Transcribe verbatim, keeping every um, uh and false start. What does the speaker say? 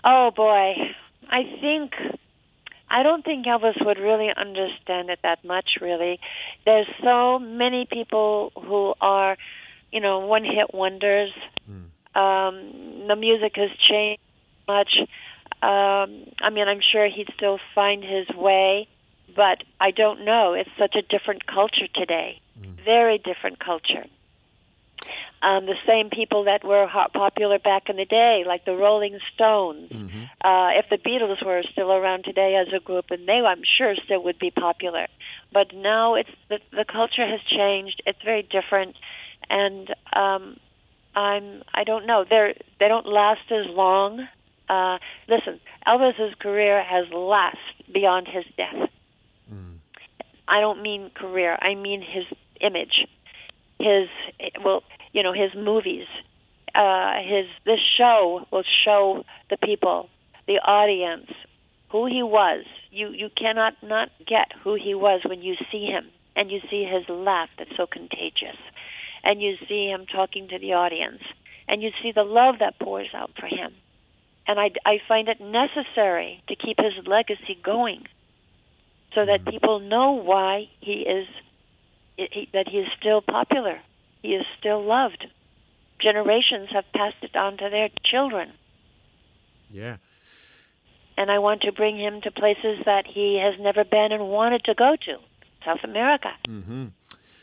Oh boy, I think I don't think Elvis would really understand it that much. Really, there's so many people who are, you know, one-hit wonders. Mm. Um, the music has changed much. Um, I mean, I'm sure he'd still find his way, but I don't know. It's such a different culture today. Mm. Very different culture. Um, the same people that were hot, popular back in the day, like the Rolling Stones. Mm-hmm. Uh, if the Beatles were still around today as a group, and they, I'm sure, still would be popular. But now it's the, the culture has changed. It's very different, and um, I'm I don't know. They they don't last as long. Uh, listen, Elvis's career has lasted beyond his death. Mm. I don't mean career. I mean his image. His well, you know, his movies. Uh, his this show will show the people, the audience, who he was. You you cannot not get who he was when you see him, and you see his laugh that's so contagious, and you see him talking to the audience, and you see the love that pours out for him. And I, I find it necessary to keep his legacy going, so that Mm. people know why he is he, that he is still popular. He is still loved. Generations have passed it on to their children. Yeah. And I want to bring him to places that he has never been and wanted to go to. South America. Mm-hmm.